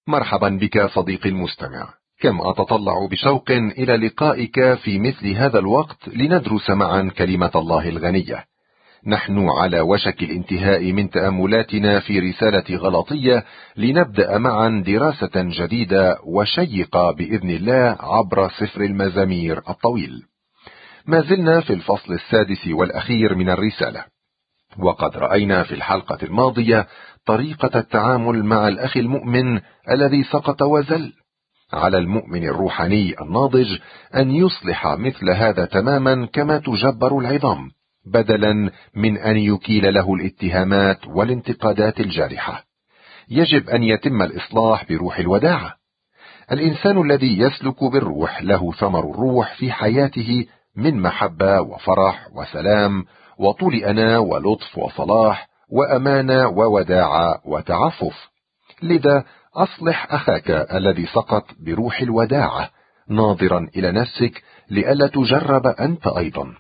مرحبا بك صديقي المستمع. كم أتطلع بشوق إلى لقائك في مثل هذا الوقت لندرس معا كلمة الله الغنية. نحن على وشك الانتهاء من تأملاتنا في رسالة غلاطية، لنبدأ معا دراسة جديدة وشيقة بإذن الله عبر سفر المزامير الطويل. ما زلنا في الفصل السادس والأخير من الرسالة، وقد رأينا في الحلقة الماضية طريقة التعامل مع الأخ المؤمن الذي سقط وزل. على المؤمن الروحاني الناضج أن يصلح مثل هذا تماما كما تجبر العظام، بدلا من أن يكيل له الاتهامات والانتقادات الجارحة. يجب أن يتم الإصلاح بروح الوداعة. الإنسان الذي يسلك بالروح له ثمر الروح في حياته من محبة وفرح وسلام وطول أناة ولطف وصلاح وأمانة ووداعة وتعفف. لذا أصلح أخاك الذي سقط بروح الوداعة، ناظرا إلى نفسك لئلا تجرب أنت أيضا.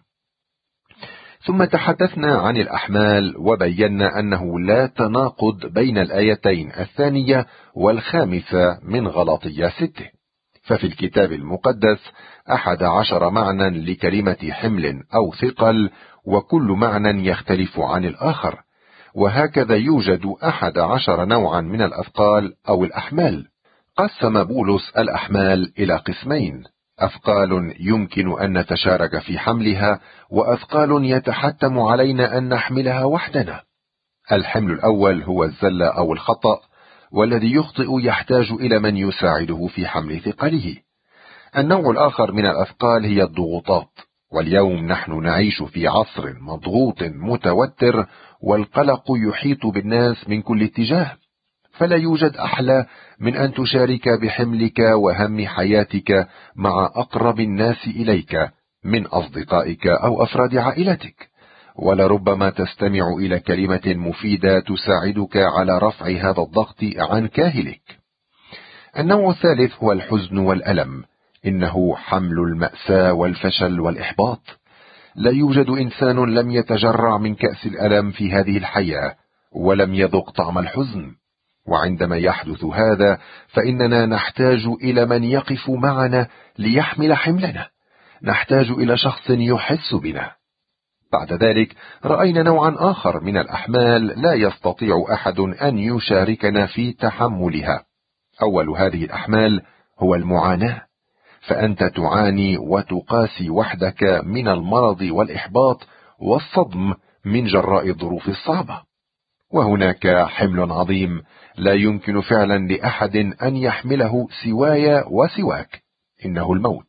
ثم تحدثنا عن الأحمال، وبينا أنه لا تناقض بين الآيتين الثانية والخامسة من غلاطية 6. ففي الكتاب المقدس 11 معنى لكلمة حمل أو ثقل، وكل معنى يختلف عن الآخر، وهكذا يوجد 11 نوعا من الأثقال أو الأحمال. قسم بولس الأحمال إلى قسمين: أثقال يمكن أن نتشارك في حملها، وأثقال يتحتم علينا أن نحملها وحدنا. الحمل الأول هو الزلة أو الخطأ، والذي يخطئ يحتاج إلى من يساعده في حمل ثقله. النوع الآخر من الأثقال هي الضغوطات، واليوم نحن نعيش في عصر مضغوط متوتر، والقلق يحيط بالناس من كل اتجاه، فلا يوجد أحلى من أن تشارك بحملك وهم حياتك مع أقرب الناس إليك من أصدقائك أو أفراد عائلتك، ولربما تستمع إلى كلمة مفيدة تساعدك على رفع هذا الضغط عن كاهلك. النوع الثالث هو الحزن والألم، إنه حمل المأساة والفشل والإحباط. لا يوجد إنسان لم يتجرع من كأس الألم في هذه الحياة ولم يذق طعم الحزن، وعندما يحدث هذا فإننا نحتاج إلى من يقف معنا ليحمل حملنا، نحتاج إلى شخص يحس بنا. بعد ذلك رأينا نوعا آخر من الأحمال لا يستطيع أحد أن يشاركنا في تحملها. أول هذه الأحمال هو المعاناة، فأنت تعاني وتقاسي وحدك من المرض والإحباط والصدم من جراء الظروف الصعبة. وهناك حمل عظيم لا يمكن فعلا لأحد أن يحمله سواي وسواك، إنه الموت.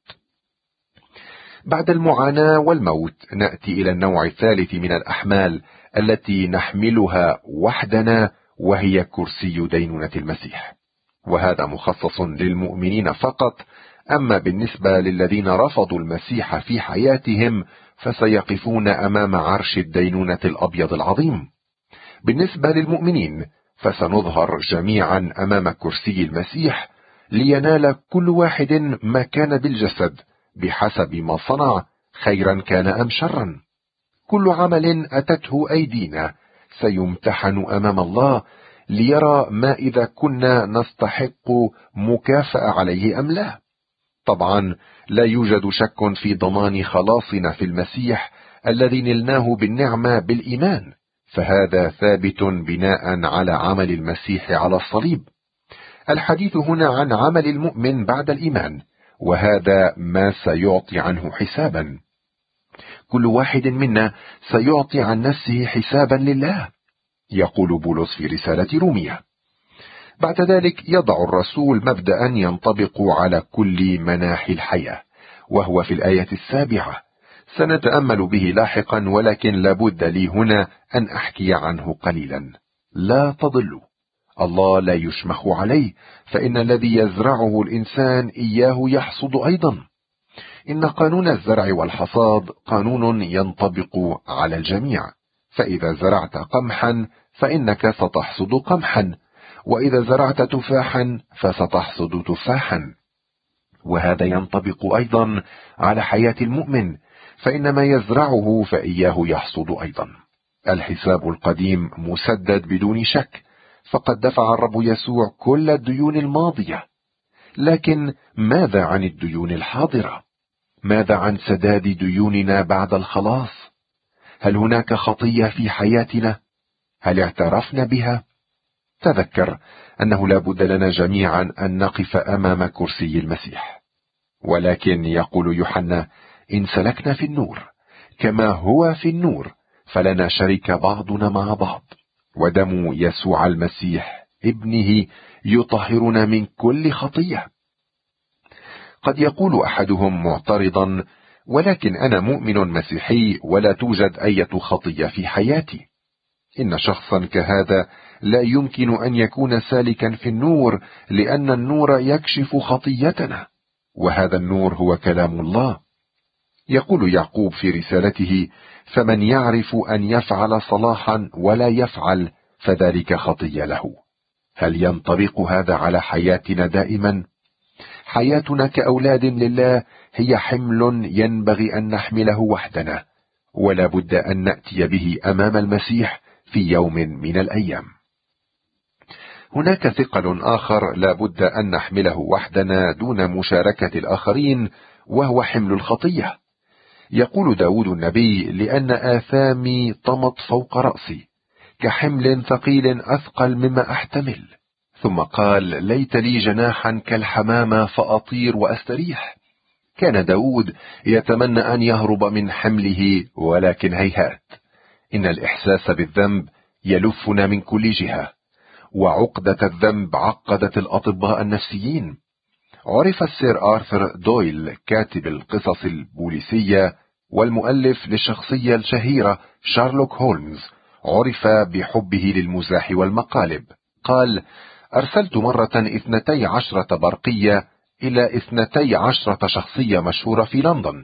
بعد المعاناة والموت نأتي إلى النوع الثالث من الأحمال التي نحملها وحدنا، وهي كرسي دينونة المسيح، وهذا مخصص للمؤمنين فقط. أما بالنسبة للذين رفضوا المسيح في حياتهم فسيقفون أمام عرش الدينونة الأبيض العظيم. بالنسبة للمؤمنين فسنظهر جميعا أمام كرسي المسيح، لينال كل واحد ما كان بالجسد بحسب ما صنع، خيرا كان أم شرا. كل عمل أتته أيدينا سيمتحن أمام الله ليرى ما إذا كنا نستحق مكافأة عليه أم لا. طبعا لا يوجد شك في ضمان خلاصنا في المسيح الذي نلناه بالنعمة بالإيمان، فهذا ثابت بناء على عمل المسيح على الصليب. الحديث هنا عن عمل المؤمن بعد الإيمان، وهذا ما سيعطي عنه حسابا. كل واحد منا سيعطي عن نفسه حسابا لله، يقول بولس في رسالة رومية. بعد ذلك يضع الرسول مبدأ ينطبق على كل مناحي الحياة، وهو في الآية 7. سنتأمل به لاحقا، ولكن لابد لي هنا أن أحكي عنه قليلا. لا تضلوا، الله لا يشمخ عليه، فإن الذي يزرعه الإنسان إياه يحصد أيضا. إن قانون الزرع والحصاد قانون ينطبق على الجميع، فإذا زرعت قمحا فإنك ستحصد قمحا، وإذا زرعت تفاحا فستحصد تفاحا. وهذا ينطبق أيضا على حياة المؤمن، فإن ما يزرعه فإياه يحصد أيضا. الحساب القديم مسدد بدون شك، فقد دفع الرب يسوع كل الديون الماضية، لكن ماذا عن الديون الحاضرة؟ ماذا عن سداد ديوننا بعد الخلاص؟ هل هناك خطية في حياتنا؟ هل اعترفنا بها؟ تذكر أنه لا بد لنا جميعا أن نقف أمام كرسي المسيح. ولكن يقول يوحنا: إن سلكنا في النور كما هو في النور فلنا شرك بعضنا مع بعض، ودم يسوع المسيح ابنه يطهرنا من كل خطية. قد يقول أحدهم معترضا: ولكن أنا مؤمن مسيحي ولا توجد أي خطية في حياتي. إن شخصا كهذا لا يمكن أن يكون سالكا في النور، لأن النور يكشف خطيتنا، وهذا النور هو كلام الله. يقول يعقوب في رسالته: فمن يعرف أن يفعل صلاحا ولا يفعل فذلك خطية له. هل ينطبق هذا على حياتنا دائما؟ حياتنا كأولاد لله هي حمل ينبغي أن نحمله وحدنا، ولا بد أن نأتي به أمام المسيح في يوم من الأيام. هناك ثقل آخر لا بد أن نحمله وحدنا دون مشاركة الآخرين، وهو حمل الخطية. يقول داود النبي: لأن آثامي طمت فوق رأسي كحمل ثقيل أثقل مما أحتمل. ثم قال: ليت لي جناحا كالحمامة فأطير وأستريح. كان داود يتمنى أن يهرب من حمله، ولكن هيهات. إن الإحساس بالذنب يلفنا من كل جهة، وعقدة الذنب عقدت الأطباء النفسيين. عرف السير آرثر دويل كاتب القصص البوليسية والمؤلف للشخصية الشهيرة شارلوك هولمز، عرف بحبه للمزاح والمقالب. قال: أرسلت مرة 12 برقية إلى 12 شخصية مشهورة في لندن،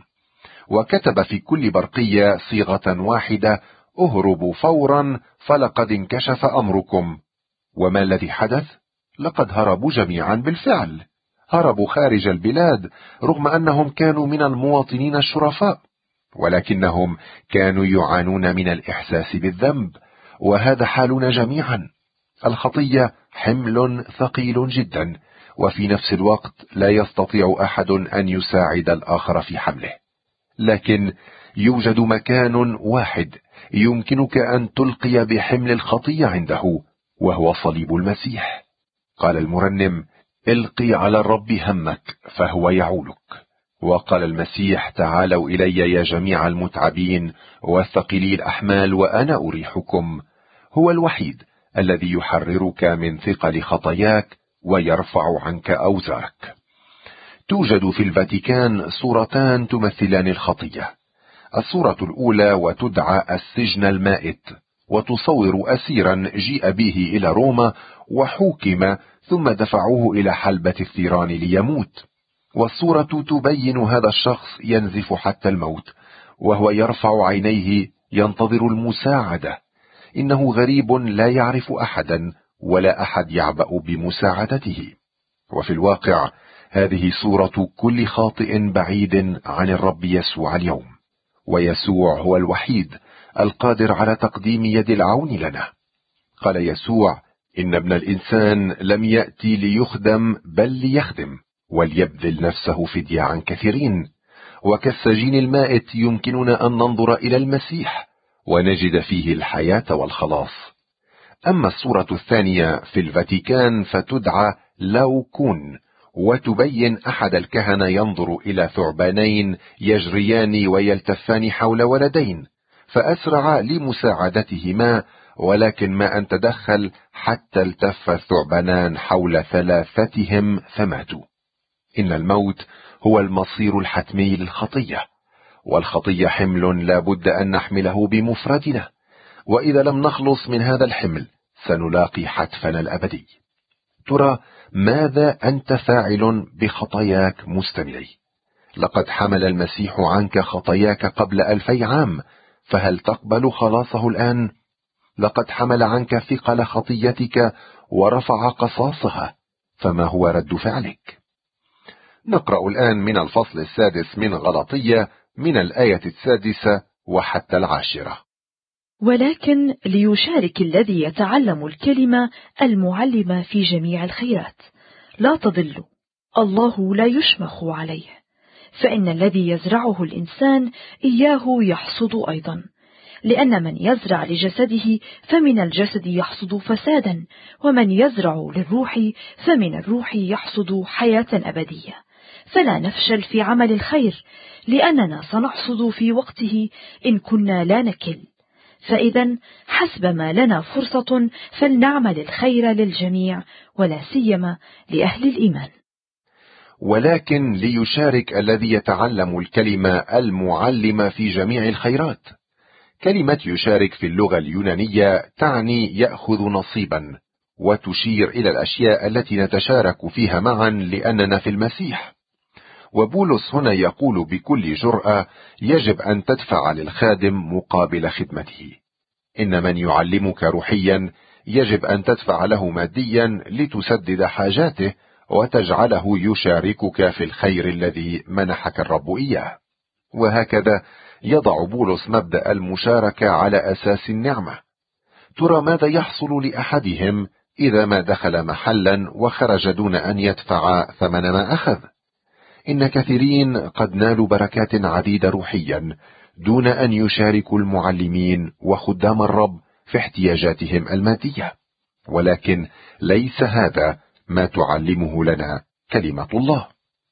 وكتب في كل برقية صيغة واحدة: اهربوا فورا فلقد انكشف أمركم. وما الذي حدث؟ لقد هربوا جميعا بالفعل. هربوا خارج البلاد، رغم أنهم كانوا من المواطنين الشرفاء، ولكنهم كانوا يعانون من الإحساس بالذنب، وهذا حالنا جميعا. الخطية حمل ثقيل جدا، وفي نفس الوقت لا يستطيع أحد أن يساعد الآخر في حمله. لكن يوجد مكان واحد يمكنك أن تلقي بحمل الخطية عنده، وهو صليب المسيح. قال المرنم: القي على الرب همك فهو يعولك. وقال المسيح: تعالوا إلي يا جميع المتعبين والثقيلي الأحمال وأنا أريحكم. هو الوحيد الذي يحررك من ثقل خطاياك ويرفع عنك أوزارك. توجد في الفاتيكان صورتان تمثلان الخطية. الصورة الأولى وتدعى السجن المائت، وتصور أسيرا جيء به إلى روما وحوكم ثم دفعوه إلى حلبة الثيران ليموت. والصورة تبين هذا الشخص ينزف حتى الموت، وهو يرفع عينيه ينتظر المساعدة. إنه غريب لا يعرف أحدا، ولا أحد يعبأ بمساعدته. وفي الواقع هذه صورة كل خاطئ بعيد عن الرب يسوع اليوم، ويسوع هو الوحيد القادر على تقديم يد العون لنا. قال يسوع: إن ابن الإنسان لم يأتي ليخدم بل ليخدم وليبذل نفسه فدية عن كثيرين. وكالسجين المائت يمكننا أن ننظر إلى المسيح ونجد فيه الحياة والخلاص. أما الصورة الثانية في الفاتيكان فتدعى لاوكون، وتبين أحد الكهنة ينظر إلى ثعبانين يجريان ويلتفان حول ولدين، فأسرع لمساعدتهما، ولكن ما أن تدخل حتى التف الثعبانان حول ثلاثتهم فماتوا. إن الموت هو المصير الحتمي للخطية، والخطية حمل لا بد أن نحمله بمفردنا، وإذا لم نخلص من هذا الحمل سنلاقي حتفنا الأبدي. ترى ماذا أنت فاعل بخطاياك مستمعي؟ لقد حمل المسيح عنك خطاياك قبل 2000 عام، فهل تقبل خلاصه الآن؟ لقد حمل عنك ثقل خطيتك ورفع قصاصها، فما هو رد فعلك؟ نقرأ الآن من الفصل 6 من غلاطية من الآية 6 وحتى 10. ولكن ليشارك الذي يتعلم الكلمة المعلمة في جميع الخيرات. لا تضلوا، الله لا يشمخ عليه، فإن الذي يزرعه الإنسان إياه يحصد أيضا. لأن من يزرع لجسده فمن الجسد يحصد فسادا، ومن يزرع للروح فمن الروح يحصد حياة أبدية. فلا نفشل في عمل الخير، لأننا سنحصد في وقته إن كنا لا نكل. فإذا حسب ما لنا فرصة فلنعمل الخير للجميع، ولا سيما لأهل الإيمان. ولكن ليشارك الذي يتعلم الكلمة المعلمة في جميع الخيرات. كلمة يشارك في اللغة اليونانية تعني يأخذ نصيبا، وتشير إلى الأشياء التي نتشارك فيها معا لأننا في المسيح. وبولس هنا يقول بكل جرأة يجب أن تدفع للخادم مقابل خدمته. إن من يعلمك روحيا يجب أن تدفع له ماديا لتسدد حاجاته وتجعله يشاركك في الخير الذي منحك الرب إياه. وهكذا يضع بولس مبدأ المشاركة على أساس النعمة. ترى ماذا يحصل لأحدهم إذا ما دخل محلا وخرج دون أن يدفع ثمن ما أخذ؟ إن كثيرين قد نالوا بركات عديدة روحيا دون أن يشاركوا المعلمين وخدام الرب في احتياجاتهم المادية، ولكن ليس هذا ما تعلمه لنا كلمة الله.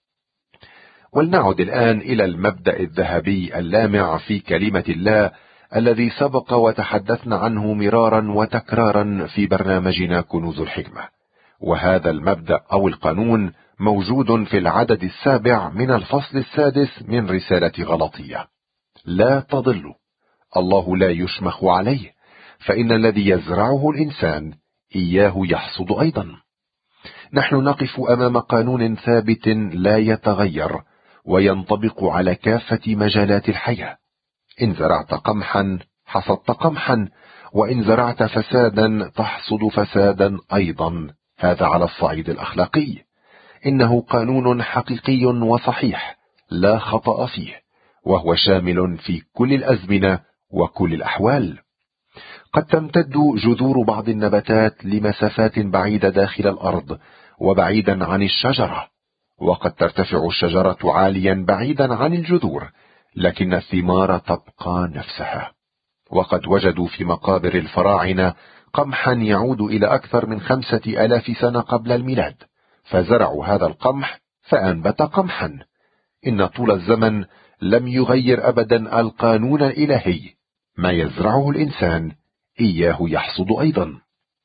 ولنعد الآن إلى المبدأ الذهبي اللامع في كلمة الله الذي سبق وتحدثنا عنه مرارا وتكرارا في برنامجنا كنوز الحكمة. وهذا المبدأ أو القانون موجود في العدد 7 من الفصل 6 من رسالة غلاطية. لا تضلوا، الله لا يشمخ عليه، فإن الذي يزرعه الإنسان إياه يحصد أيضا. نحن نقف أمام قانون ثابت لا يتغير وينطبق على كافة مجالات الحياة. إن زرعت قمحا حصدت قمحا، وإن زرعت فسادا تحصد فسادا أيضا. هذا على الصعيد الأخلاقي. إنه قانون حقيقي وصحيح لا خطأ فيه، وهو شامل في كل الأزمنة وكل الأحوال. قد تمتد جذور بعض النباتات لمسافات بعيدة داخل الأرض وبعيدا عن الشجرة، وقد ترتفع الشجرة عاليا بعيدا عن الجذور، لكن الثمار تبقى نفسها. وقد وجدوا في مقابر الفراعنة قمحا يعود إلى أكثر من 5000 سنة قبل الميلاد، فزرعوا هذا القمح فأنبت قمحا. إن طول الزمن لم يغير أبدا القانون الإلهي. ما يزرعه الإنسان إياه يحصد أيضا.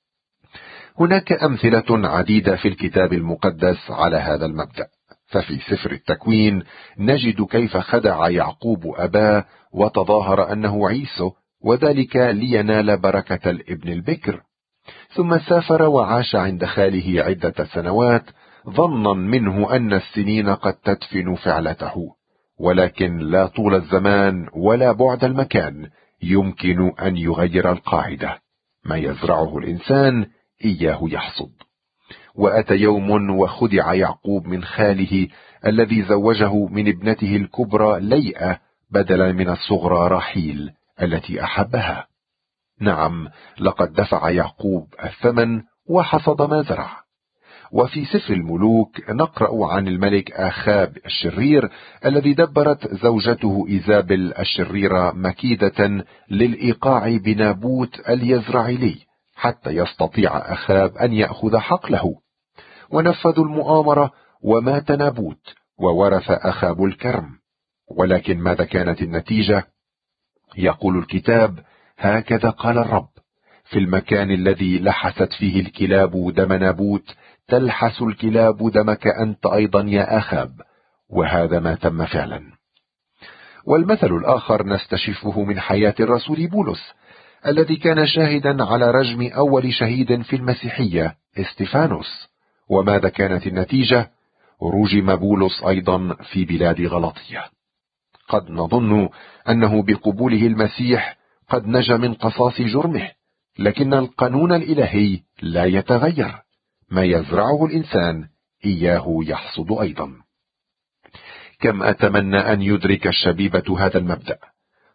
هناك أمثلة عديدة في الكتاب المقدس على هذا المبدأ. ففي سفر التكوين نجد كيف خدع يعقوب أباه وتظاهر أنه عيسو، وذلك لينال بركة الابن البكر. ثم سافر وعاش عند خاله عدة سنوات ظنا منه أن السنين قد تدفن فعلته، ولكن لا طول الزمان ولا بعد المكان يمكن أن يغير القاعدة. ما يزرعه الإنسان إياه يحصد. وأتى يوم وخدع يعقوب من خاله الذي زوجه من ابنته الكبرى ليئة بدلا من الصغرى راحيل التي أحبها. نعم، لقد دفع يعقوب الثمن وحصد ما زرع. وفي سفر الملوك نقرأ عن الملك آخاب الشرير الذي دبرت زوجته إيزابل الشريرة مكيدة للإيقاع بنابوت اليزرعيلي حتى يستطيع آخاب أن يأخذ حقله. ونفذوا المؤامرة ومات نابوت وورث آخاب الكرم. ولكن ماذا كانت النتيجة؟ يقول الكتاب: هكذا قال الرب: في المكان الذي لحست فيه الكلاب دم نابوت تلحس الكلاب دمك أنت أيضا يا آخاب. وهذا ما تم فعلا. والمثل الآخر نستشفه من حياة الرسول بولس الذي كان شاهدا على رجم أول شهيد في المسيحية استفانوس. وماذا كانت النتيجة؟ رجم بولس أيضا في بلاد غلاطية. قد نظن أنه بقبوله المسيح قد نجا من قصاص جرمه، لكن القانون الإلهي لا يتغير. ما يزرعه الإنسان إياه يحصد أيضا. كم أتمنى أن يدرك الشبيبة هذا المبدأ،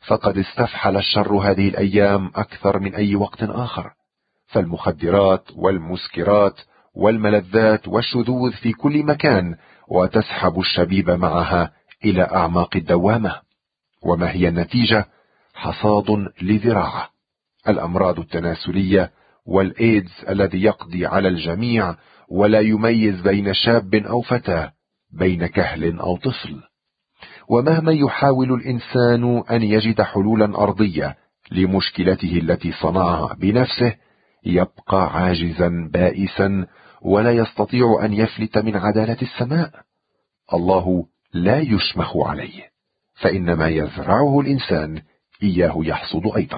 فقد استفحل الشر هذه الأيام أكثر من أي وقت آخر، فالمخدرات والمسكرات والملذات والشذوذ في كل مكان، وتسحب الشبيب معها إلى أعماق الدوامة. وما هي النتيجة؟ حصاد لذراعة: الأمراض التناسلية والإيدز الذي يقضي على الجميع، ولا يميز بين شاب أو فتاة، بين كهل أو طفل. ومهما يحاول الإنسان أن يجد حلولا أرضية لمشكلته التي صنعها بنفسه، يبقى عاجزا بائسا، ولا يستطيع أن يفلت من عدالة السماء. الله لا يشمخ عليه، فإنما يزرعه الإنسان إياه يحصد أيضا.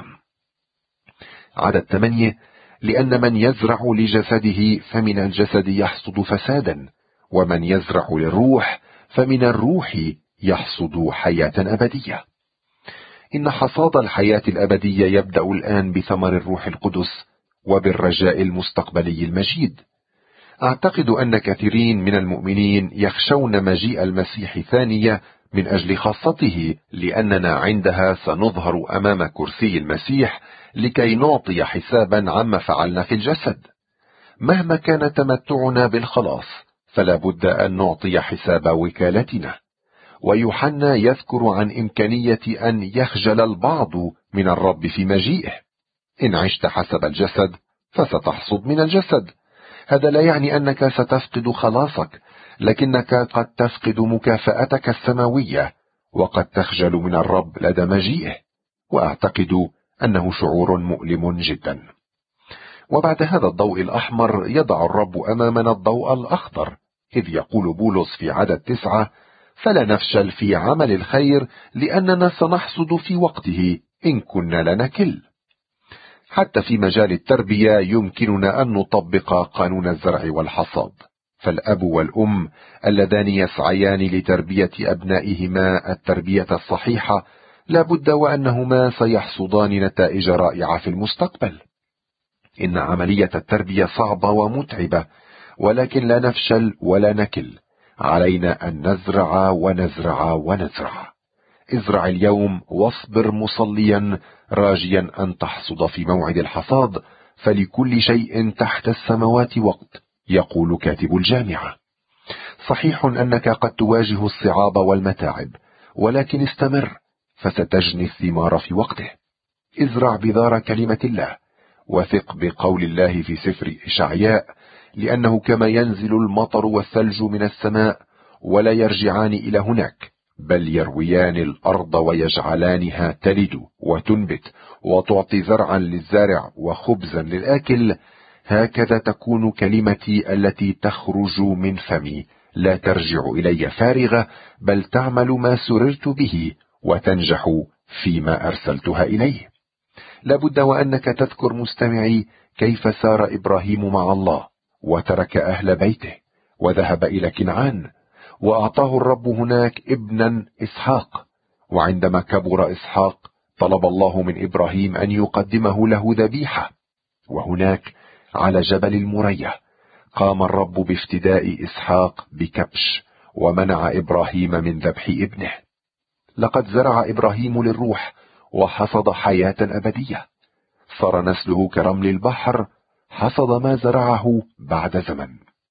عدد 8: لأن من يزرع لجسده فمن الجسد يحصد فسادا، ومن يزرع للروح فمن الروح يحصد حياة أبدية. إن حصاد الحياة الأبدية يبدأ الآن بثمر الروح القدس وبالرجاء المستقبلي المجيد. أعتقد أن كثيرين من المؤمنين يخشون مجيء المسيح ثانية من أجل خاصته، لأننا عندها سنظهر أمام كرسي المسيح لكي نعطي حسابا عما فعلنا في الجسد. مهما كان تمتعنا بالخلاص، فلا بد أن نعطي حساب وكالتنا. ويوحنا يذكر عن إمكانية أن يخجل البعض من الرب في مجيئه. إن عشت حسب الجسد فستحصد من الجسد. هذا لا يعني أنك ستفقد خلاصك، لكنك قد تفقد مكافأتك السماوية، وقد تخجل من الرب لدى مجيئه. وأعتقد أنه شعور مؤلم جدا. وبعد هذا الضوء الأحمر يضع الرب أمامنا الضوء الأخضر، إذ يقول بولس في عدد 9: فلا نفشل في عمل الخير، لأننا سنحصد في وقته إن كنا لنكل. حتى في مجال التربية يمكننا أن نطبق قانون الزرع والحصاد. فالأب والأم اللذان يسعيان لتربية أبنائهما التربية الصحيحة لا بد وأنهما سيحصدان نتائج رائعة في المستقبل. إن عملية التربية صعبة ومتعبة، ولكن لا نفشل ولا نكل. علينا أن نزرع ونزرع ونزرع. ازرع اليوم واصبر مصليا راجيا أن تحصد في موعد الحصاد، فلكل شيء تحت السماوات وقت، يقول كاتب الجامعة. صحيح أنك قد تواجه الصعاب والمتاعب، ولكن استمر فستجني الثمار في وقته. ازرع بذار كلمة الله، وثق بقول الله في سفر إشعياء: لأنه كما ينزل المطر والثلج من السماء ولا يرجعان إلى هناك، بل يرويان الأرض ويجعلانها تلد وتنبت وتعطي زرعا للزارع وخبزا للآكل، هكذا تكون كلمتي التي تخرج من فمي، لا ترجع إلي فارغة، بل تعمل ما سررت به وتنجح فيما أرسلتها إليه. لابد وأنك تذكر مستمعي كيف سار إبراهيم مع الله، وترك أهل بيته وذهب إلى كنعان، وأعطاه الرب هناك ابنا إسحاق. وعندما كبر إسحاق طلب الله من إبراهيم أن يقدمه له ذبيحة. وهناك على جبل المريا قام الرب بافتداء إسحاق بكبش، ومنع إبراهيم من ذبح ابنه. لقد زرع إبراهيم للروح وحصد حياة أبدية. صار نسله كرمل البحر، حصد ما زرعه بعد زمن.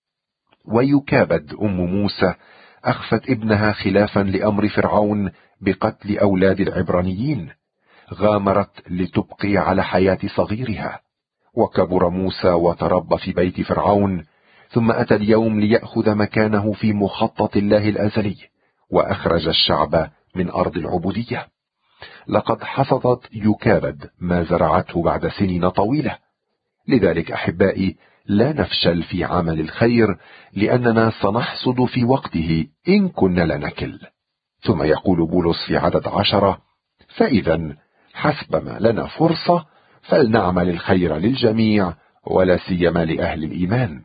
ويكابد أم موسى أخفت ابنها خلافا لأمر فرعون بقتل أولاد العبرانيين، غامرت لتبقي على حياة صغيرها. وكبر موسى وتربى في بيت فرعون، ثم أتى اليوم ليأخذ مكانه في مخطط الله الأزلي، وأخرج الشعب من أرض العبودية. لقد حصدت يكابد ما زرعته بعد سنين طويلة. لذلك أحبائي، لا نفشل في عمل الخير، لأننا سنحصد في وقته إن كنا لنكل. ثم يقول بولس في عدد 10: فإذا حسب ما لنا فرصة فلنعمل الخير للجميع، ولا سيما لأهل الإيمان.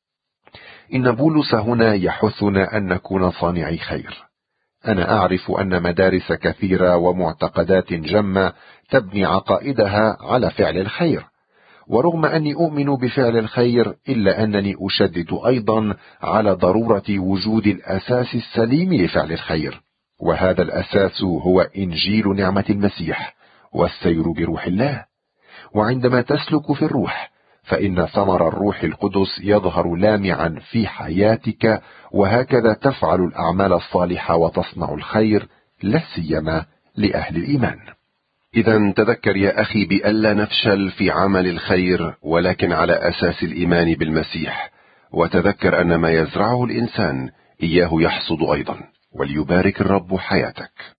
إن بولس هنا يحثنا أن نكون صانعي خير. أنا أعرف أن مدارس كثيرة ومعتقدات جمة تبني عقائدها على فعل الخير، ورغم أني أؤمن بفعل الخير إلا أنني أشدد أيضا على ضرورة وجود الأساس السليم لفعل الخير، وهذا الأساس هو إنجيل نعمة المسيح والسير بروح الله. وعندما تسلك في الروح فإن ثمر الروح القدس يظهر لامعا في حياتك، وهكذا تفعل الأعمال الصالحة وتصنع الخير، لا سيما لأهل الإيمان. إذا تذكر يا أخي بألا نفشل في عمل الخير، ولكن على أساس الإيمان بالمسيح، وتذكر أن ما يزرعه الإنسان إياه يحصد أيضا، وليبارك الرب حياتك.